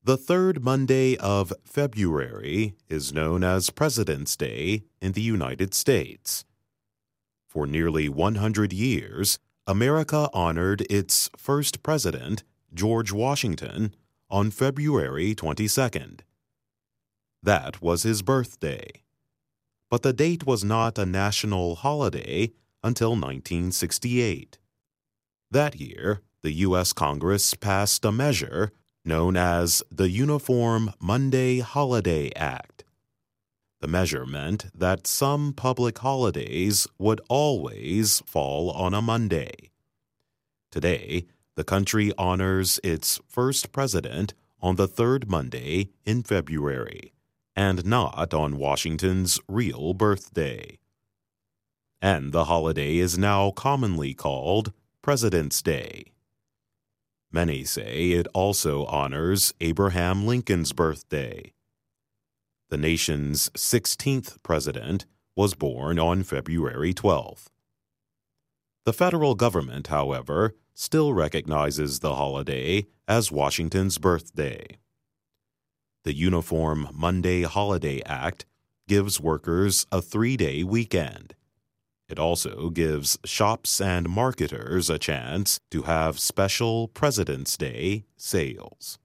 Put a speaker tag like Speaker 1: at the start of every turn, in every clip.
Speaker 1: The third Monday of February is known as President's Day in the United States. For nearly 100 years, America honored its first president, George Washington, on February 22nd. That was his birthday. But the date was not a national holiday until 1968. That year, the U.S. Congress passed a measure known as the Uniform Monday Holiday Act. The measure meant that some public holidays would always fall on a Monday. Today, the country honors its first president on the third Monday in February, and not on Washington's real birthday. And the holiday is now commonly called President's Day. Many say it also honors Abraham Lincoln's birthday. The nation's 16th president was born on February 12th. The federal government, however, still recognizes the holiday as Washington's birthday. The Uniform Monday Holiday Act gives workers a 3-day weekend. It also gives shops and marketers a chance to have special President's Day sales.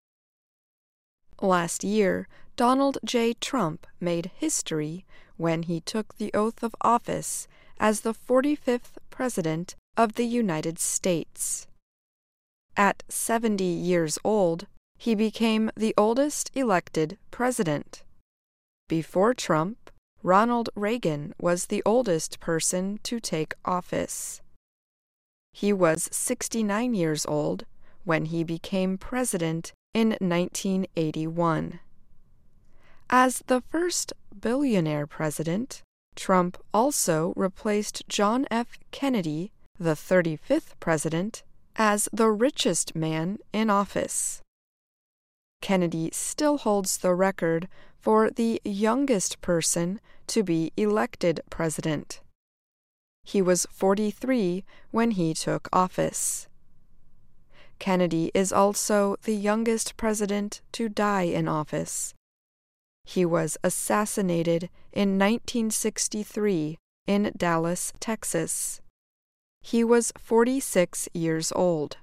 Speaker 2: Last year, Donald J. Trump made history when he took the oath of office as the 45th President of the United States. At 70 years old, he became the oldest elected president. Before Trump, Ronald Reagan was the oldest person to take office. He was 69 years old when he became president in 1981. As the first billionaire president, Trump also replaced John F. Kennedy, the 35th president, as the richest man in office. Kennedy still holds the record for the youngest person to be elected president. He was 43 when he took office. Kennedy is also the youngest president to die in office. He was assassinated in 1963 in Dallas, Texas. He was 46 years old.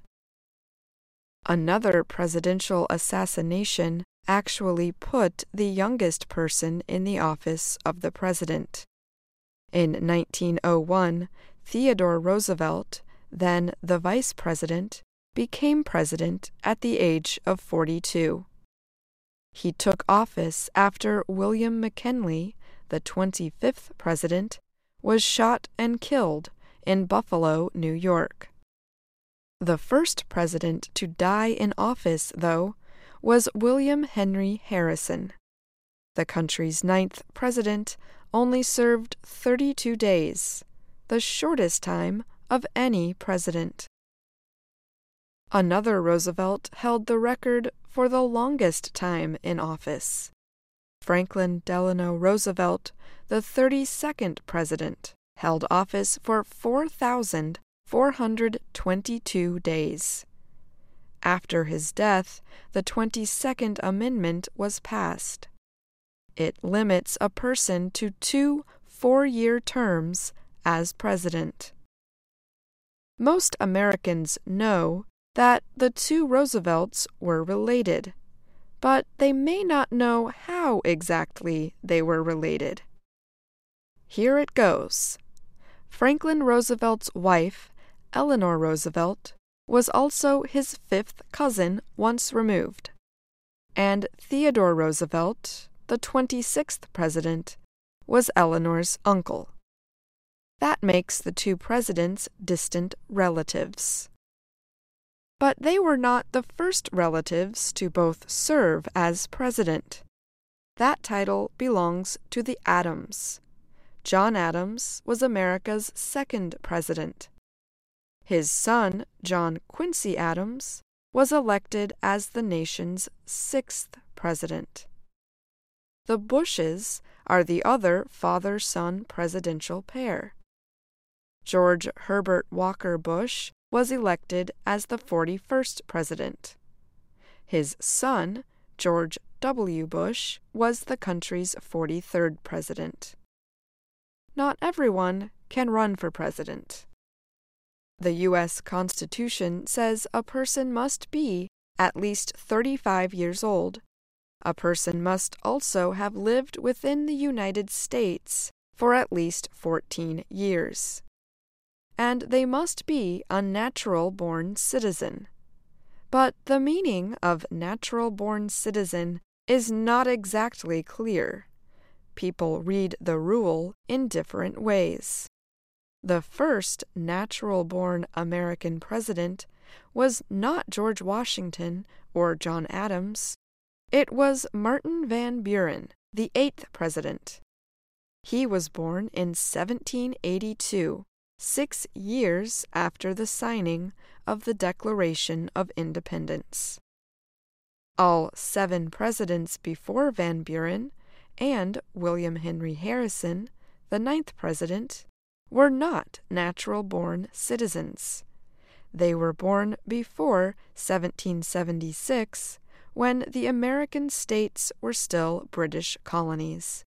Speaker 2: Another presidential assassination actually put the youngest person in the office of the president. In 1901, Theodore Roosevelt, then the vice president, became president at the age of 42. He took office after William McKinley, the 25th president, was shot and killed in Buffalo, New York. The first president to die in office, though, was William Henry Harrison. The country's 9th president only served 32 days, the shortest time of any president. Another Roosevelt held the record for the longest time in office. Franklin Delano Roosevelt, the 32nd president, held office for 4,422 days. After his death, the 22nd Amendment was passed. It limits a person to 2 4-year terms as president. Most Americans know that the two Roosevelts were related, but they may not know how exactly they were related. Here it goes. Franklin Roosevelt's wife, Eleanor Roosevelt, was also his 5th cousin once removed, and Theodore Roosevelt, the 26th president, was Eleanor's uncle. That makes the two presidents distant relatives. But they were not the first relatives to both serve as president. That title belongs to the Adams. John Adams was America's 2nd president. His son, John Quincy Adams, was elected as the nation's 6th president. The Bushes are the other father-son presidential pair. George Herbert Walker Bush was elected as the 41st president. His son, George W. Bush, was the country's 43rd president. Not everyone can run for president. The U.S. Constitution says a person must be at least 35 years old. A person must also have lived within the United States for at least 14 years. And they must be a natural-born citizen. But the meaning of natural-born citizen is not exactly clear. People read the rule in different ways. The first natural-born American president was not George Washington or John Adams. It was Martin Van Buren, the 8th president. He was born in 1782, 6 years after the signing of the Declaration of Independence. All 7 presidents before Van Buren and William Henry Harrison, the 9th president, were not natural-born citizens. They were born before 1776, when the American states were still British colonies.